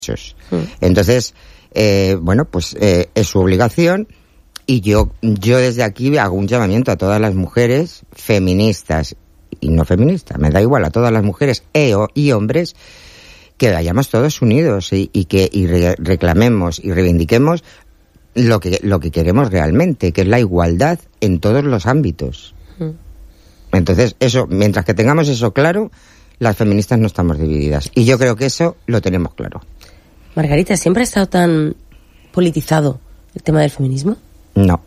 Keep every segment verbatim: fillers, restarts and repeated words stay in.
Entonces, eh, bueno, pues eh, es su obligación, y yo, yo desde aquí hago un llamamiento a todas las mujeres feministas y no feministas, me da igual, a todas las mujeres e, o, y hombres, que vayamos todos unidos y, y que y re, reclamemos y reivindiquemos lo que, lo que queremos realmente, que es la igualdad en todos los ámbitos. Entonces, eso, mientras que tengamos eso claro, las feministas no estamos divididas. Y yo creo que eso lo tenemos claro. Margarita, ¿siempre ha estado tan politizado el tema del feminismo? No.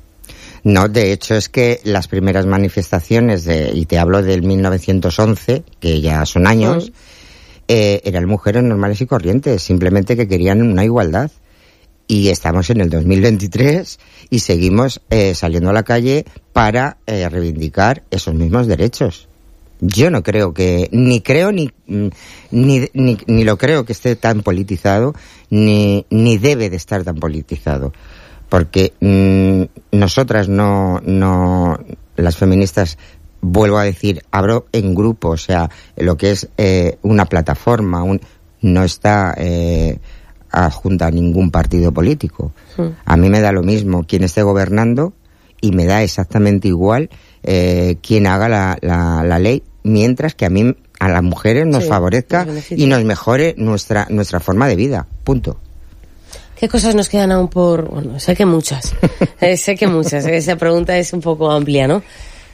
No, de hecho es que las primeras manifestaciones, de, y te hablo del mil novecientos once, que ya son años, mm. eh, eran mujeres normales y corrientes, simplemente que querían una igualdad. Y estamos en el dos mil veintitrés y seguimos eh, saliendo a la calle para eh, reivindicar esos mismos derechos. Yo no creo que, ni creo ni, ni, ni, ni lo creo que esté tan politizado, ni, ni debe de estar tan politizado. Porque mmm, nosotras no, no, las feministas, vuelvo a decir, abro en grupo, o sea, lo que es eh, una plataforma, un, no está eh, adjunta a ningún partido político. Sí. A mí me da lo mismo quien esté gobernando, y me da exactamente igual eh, quien haga la, la, la ley, mientras que a mí, a las mujeres nos sí, favorezca nos y nos mejore nuestra nuestra forma de vida, punto. ¿Qué cosas nos quedan aún por...? Bueno, sé que muchas, eh, sé que muchas, esa pregunta es un poco amplia, ¿no?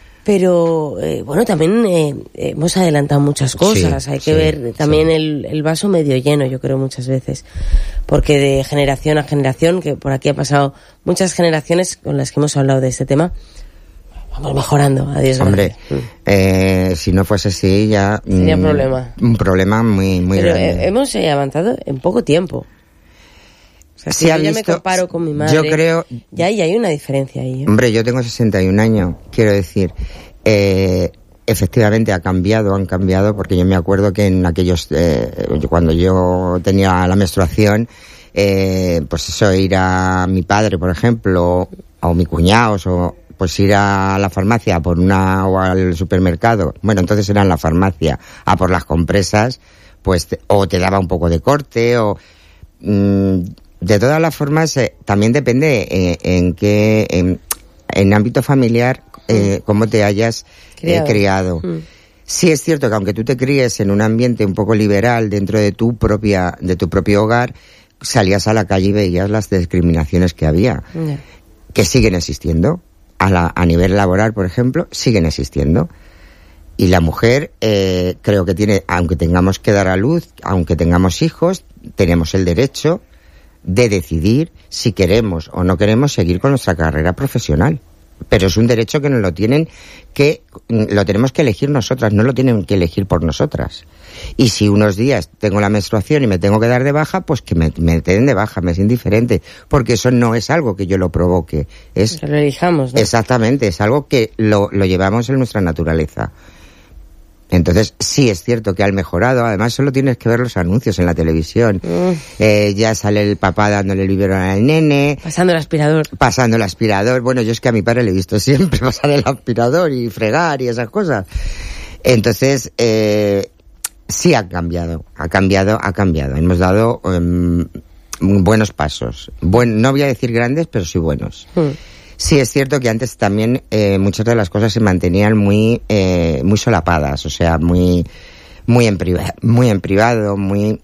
Pero, eh, bueno, también eh, hemos adelantado muchas cosas, sí, hay que sí, ver también sí. el, el vaso medio lleno, yo creo, muchas veces, porque de generación a generación, que por aquí ha pasado muchas generaciones con las que hemos hablado de este tema, vamos mejorando, a Dios Hombre, mm. eh, si no fuese así ya... Sería un problema. Un problema muy, muy Pero grande. Eh, hemos eh, avanzado en poco tiempo. O sea, si yo ya me comparo con mi madre, yo creo, ya, ya hay una diferencia ahí. ¿eh? Hombre, yo tengo sesenta y un años, quiero decir, eh, efectivamente ha cambiado, han cambiado, porque yo me acuerdo que en aquellos, eh, cuando yo tenía la menstruación, eh, pues eso, ir a mi padre, por ejemplo, o mi cuñado, o pues ir a la farmacia por una, o al supermercado, bueno, entonces era en la farmacia, a por las compresas, pues, o te daba un poco de corte, o... Mmm, de todas las formas, eh, también depende en, en qué, en, en ámbito familiar, eh, mm. cómo te hayas criado. Eh, criado. Mm. Sí es cierto que aunque tú te críes en un ambiente un poco liberal dentro de tu propia, de tu propio hogar, salías a la calle y veías las discriminaciones que había, mm. que siguen existiendo. A, la, a nivel laboral, por ejemplo, siguen existiendo. Y la mujer, eh, creo que tiene, aunque tengamos que dar a luz, aunque tengamos hijos, tenemos el derecho de decidir si queremos o no queremos seguir con nuestra carrera profesional. Pero es un derecho que nos lo tienen que, lo tenemos que elegir nosotras, no lo tienen que elegir por nosotras. Y si unos días tengo la menstruación y me tengo que dar de baja, pues que me, me den de baja, me es indiferente, porque eso no es algo que yo lo provoque. Es, que lo elijamos, ¿no? Exactamente, es algo que lo, lo llevamos en nuestra naturaleza. Entonces, sí es cierto que han mejorado. Además, solo tienes que ver los anuncios en la televisión. Mm. Eh, ya sale el papá dándole el biberón al nene. Pasando el aspirador. Pasando el aspirador. Bueno, yo es que a mi padre le he visto siempre pasar el aspirador y fregar y esas cosas. Entonces, eh, sí ha cambiado. Ha cambiado, ha cambiado. Hemos dado um, buenos pasos. Buen, no voy a decir grandes, pero sí buenos. Mm. Sí, es cierto que antes también eh, muchas de las cosas se mantenían muy eh, muy solapadas, o sea, muy muy en privado, muy en privado, muy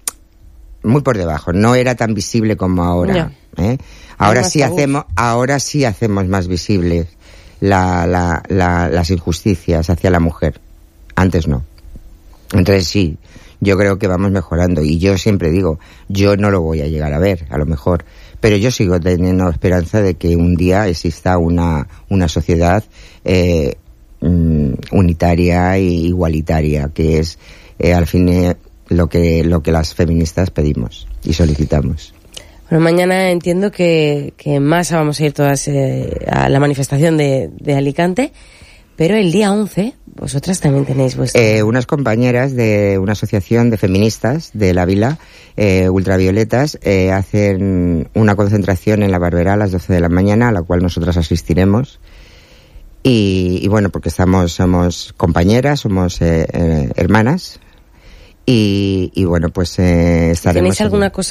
muy por debajo. No era tan visible como ahora. ¿eh? Ahora sí hacemos, ahora sí hacemos más visibles la, la, la, las injusticias hacia la mujer. Antes no. Entonces sí, yo creo que vamos mejorando, y yo siempre digo, yo no lo voy a llegar a ver, a lo mejor. Pero yo sigo teniendo esperanza de que un día exista una, una sociedad eh, unitaria e igualitaria, que es eh, al fin eh, lo que lo que las feministas pedimos y solicitamos. Bueno, mañana entiendo que, que en masa vamos a ir todas eh, a la manifestación de, de Alicante, pero el día once vosotras también tenéis vuestra... Eh, unas compañeras de una asociación de feministas de la Vila, eh, ultravioletas, eh, hacen una concentración en la Barbera a las doce de la mañana, a la cual nosotras asistiremos. Y, y bueno, porque estamos, somos compañeras, somos eh, eh, hermanas, Y, y bueno, pues eh, estaremos... ¿Tenéis alguna cosa